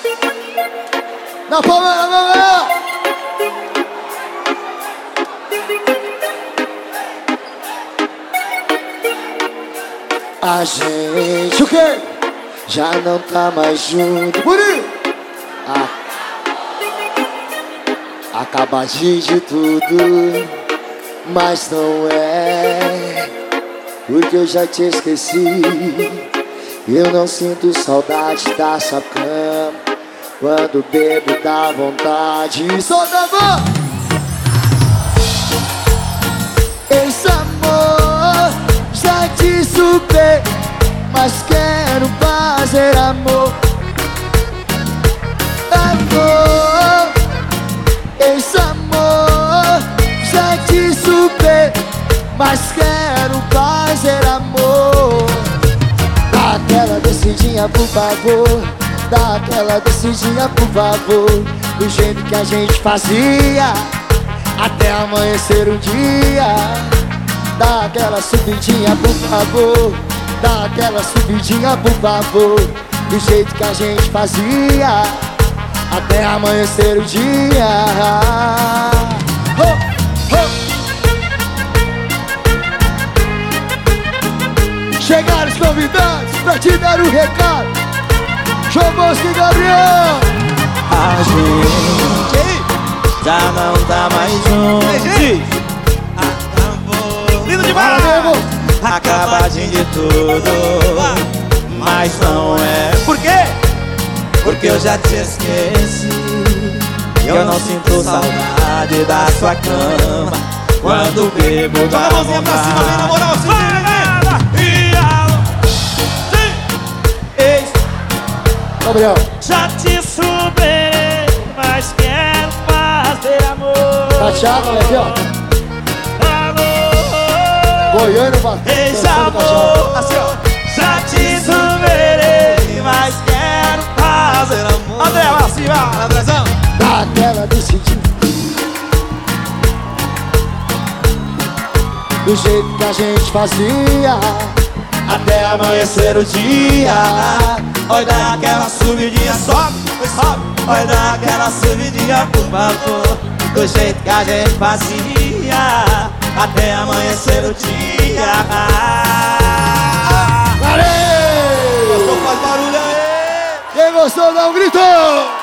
Na palma, na palma. A gente, o quê? Já não tá mais junto. Bonito! Acabadinho de tudo, mas não é, porque eu já te esqueci. Eu não sinto saudade da sua cama. Quando bebo dá vontade. Solta a mão! Esse amor já te superei, mas quero fazer amor. Amor, esse amor já te superei, mas quero fazer amor. Dá aquela descidinha por favor, dá aquela descidinha por favor, do jeito que a gente fazia até amanhecer o dia. Dá aquela subidinha por favor, dá aquela subidinha por favor, do jeito que a gente fazia até amanhecer o dia. Oh, oh. Chegaram os convidados pra te dar o recado. João Bosco e Gabriel. A gente já não tá mais junto. Acabou. Lindo demais! Acabadinho de tudo, mas não é. Por quê? Porque eu já te esqueci. Eu não sinto saudade da sua cama. Quando bebo Joga dá a mãozinha pra cima, vem na moral, se Gabriel. já te superei, mas quero fazer amor. Cachaça, olha aqui, ó. Amor, Goiânia, batendo. esse amor, assim, ó. Já te superei, mas quero fazer amor. André, lá cima, Andrezão. Dá aquela decidida, do jeito que a gente fazia até amanhecer o dia. Oi, dá aquela subidinha, sobe, sobe. Oi, dá aquela subidinha, por favor, do jeito que a gente fazia até amanhecer o dia. Valeu! Gostou, faz barulho aí. Quem gostou, dá um grito!